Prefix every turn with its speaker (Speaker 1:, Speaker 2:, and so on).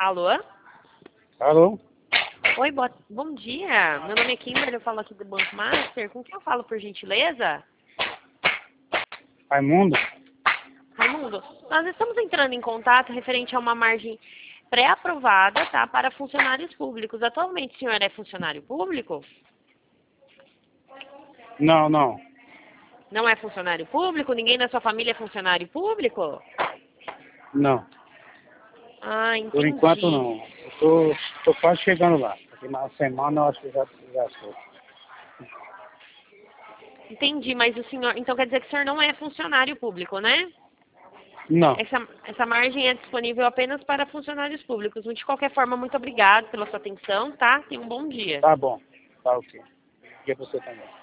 Speaker 1: Alô?
Speaker 2: Alô?
Speaker 1: Oi, bom dia. Meu nome é Kimberly, eu falo aqui do Banco Master. Com quem eu falo, por gentileza?
Speaker 2: Raimundo?
Speaker 1: Raimundo, nós estamos entrando em contato referente a uma margem pré-aprovada, tá, para funcionários públicos. Atualmente o senhor é funcionário público?
Speaker 2: Não, não.
Speaker 1: Não é funcionário público? Ninguém da sua família é funcionário público?
Speaker 2: Não.
Speaker 1: Ah,
Speaker 2: Por enquanto
Speaker 1: entendi.
Speaker 2: não. Eu tô quase chegando lá. Daqui uma semana eu acho que já estou.
Speaker 1: Entendi, mas o senhor... Então quer dizer que o senhor não é funcionário público, né?
Speaker 2: Não.
Speaker 1: Essa margem é disponível apenas para funcionários públicos. De qualquer forma, muito obrigado pela sua atenção, tá? Tenha um bom dia.
Speaker 2: Tá bom. Tá ok. Dia pra você também.